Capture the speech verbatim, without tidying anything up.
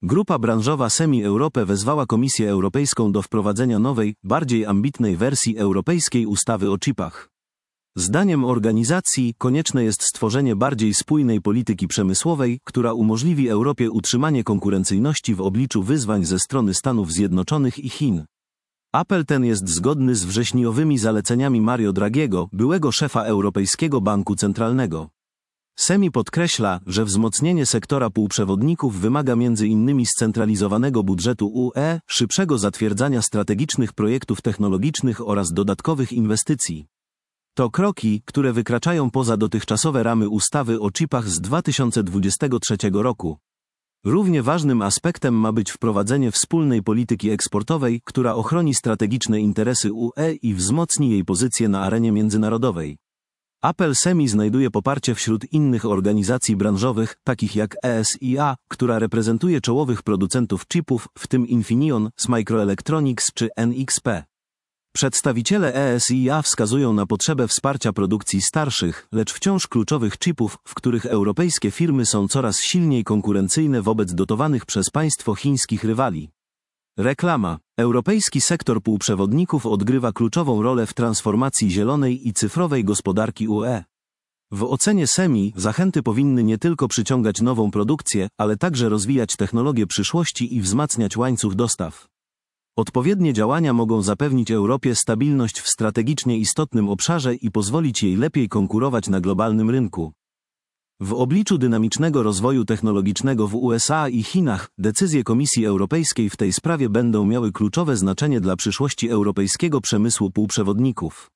Grupa branżowa Semi Europe wezwała Komisję Europejską do wprowadzenia nowej, bardziej ambitnej wersji europejskiej ustawy o chipach. Zdaniem organizacji konieczne jest stworzenie bardziej spójnej polityki przemysłowej, która umożliwi Europie utrzymanie konkurencyjności w obliczu wyzwań ze strony Stanów Zjednoczonych i Chin. Apel ten jest zgodny z wrześniowymi zaleceniami Mario Draghiego, byłego szefa Europejskiego Banku Centralnego. Semi podkreśla, że wzmocnienie sektora półprzewodników wymaga między innymi scentralizowanego budżetu U E, szybszego zatwierdzania strategicznych projektów technologicznych oraz dodatkowych inwestycji. To kroki, które wykraczają poza dotychczasowe ramy ustawy o chipach z dwa tysiące dwudziestego trzeciego roku. Równie ważnym aspektem ma być wprowadzenie wspólnej polityki eksportowej, która ochroni strategiczne interesy U E i wzmocni jej pozycję na arenie międzynarodowej. Apel Semi znajduje poparcie wśród innych organizacji branżowych, takich jak E S I A, która reprezentuje czołowych producentów chipów, w tym Infineon, Microelectronics czy N X P. Przedstawiciele E S I A wskazują na potrzebę wsparcia produkcji starszych, lecz wciąż kluczowych chipów, w których europejskie firmy są coraz silniej konkurencyjne wobec dotowanych przez państwo chińskich rywali. Reklama. Europejski sektor półprzewodników odgrywa kluczową rolę w transformacji zielonej i cyfrowej gospodarki U E. W ocenie Semi zachęty powinny nie tylko przyciągać nową produkcję, ale także rozwijać technologie przyszłości i wzmacniać łańcuch dostaw. Odpowiednie działania mogą zapewnić Europie stabilność w strategicznie istotnym obszarze i pozwolić jej lepiej konkurować na globalnym rynku. W obliczu dynamicznego rozwoju technologicznego w U S A i Chinach, decyzje Komisji Europejskiej w tej sprawie będą miały kluczowe znaczenie dla przyszłości europejskiego przemysłu półprzewodników.